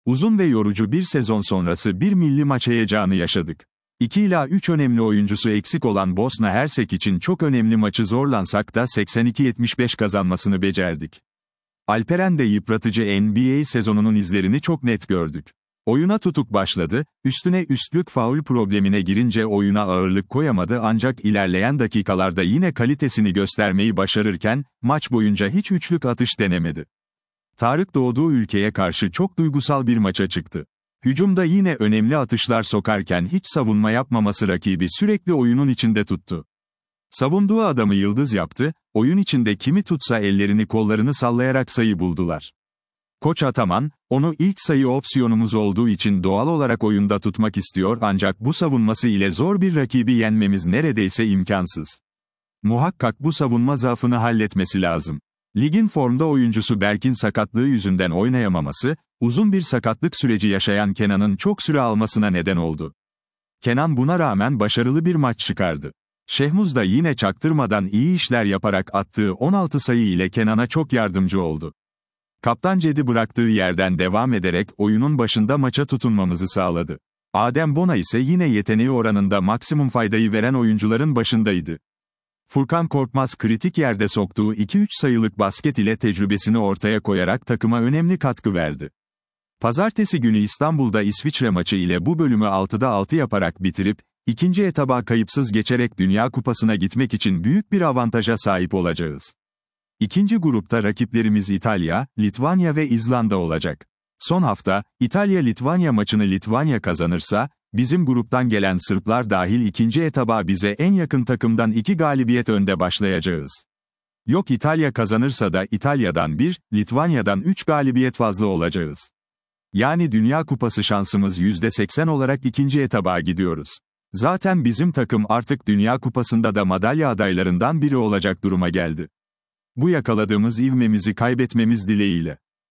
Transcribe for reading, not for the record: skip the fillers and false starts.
Uzun ve yorucu bir sezon sonrası bir milli maç heyecanı yaşadık. 2 ila 3 önemli oyuncusu eksik olan Bosna Hersek için çok önemli maçı zorlansak da 82-75 kazanmasını becerdik. Alperen de yıpratıcı NBA sezonunun izlerini çok net gördük. Oyuna tutuk başladı, üstüne üstlük faul problemine girince oyuna ağırlık koyamadı ancak ilerleyen dakikalarda yine kalitesini göstermeyi başarırken, maç boyunca hiç üçlük atış denemedi. Tarık doğduğu ülkeye karşı çok duygusal bir maça çıktı. Hücumda yine önemli atışlar sokarken hiç savunma yapmaması rakibi sürekli oyunun içinde tuttu. Savunduğu adamı yıldız yaptı, oyun içinde kimi tutsa ellerini kollarını sallayarak sayı buldular. Koç Ataman, onu ilk sayı opsiyonumuz olduğu için doğal olarak oyunda tutmak istiyor ancak bu savunması ile zor bir rakibi yenmemiz neredeyse imkansız. Muhakkak bu savunma zaafını halletmesi lazım. Ligin formda oyuncusu Berk'in sakatlığı yüzünden oynayamaması, uzun bir sakatlık süreci yaşayan Kenan'ın çok süre almasına neden oldu. Kenan buna rağmen başarılı bir maç çıkardı. Şehmuz da yine çaktırmadan iyi işler yaparak attığı 16 sayı ile Kenan'a çok yardımcı oldu. Kaptan Cedi bıraktığı yerden devam ederek oyunun başında maça tutunmamızı sağladı. Adem Bona ise yine yeteneği oranında maksimum faydayı veren oyuncuların başındaydı. Furkan Korkmaz kritik yerde soktuğu 2-3 sayılık basket ile tecrübesini ortaya koyarak takıma önemli katkı verdi. Pazartesi günü İstanbul'da İsviçre maçı ile bu bölümü 6'da 6 yaparak bitirip, ikinci etaba kayıpsız geçerek Dünya Kupası'na gitmek için büyük bir avantaja sahip olacağız. İkinci grupta rakiplerimiz İtalya, Litvanya ve İzlanda olacak. Son hafta, İtalya-Litvanya maçını Litvanya kazanırsa, bizim gruptan gelen Sırplar dahil ikinci etaba bize en yakın takımdan 2 galibiyet önde başlayacağız. Yok İtalya kazanırsa da İtalya'dan 1, Litvanya'dan 3 galibiyet fazla olacağız. Yani Dünya Kupası şansımız %80 olarak ikinci etaba gidiyoruz. Zaten bizim takım artık Dünya Kupası'nda da madalya adaylarından biri olacak duruma geldi. Bu yakaladığımız ivmemizi kaybetmemiz dileğiyle.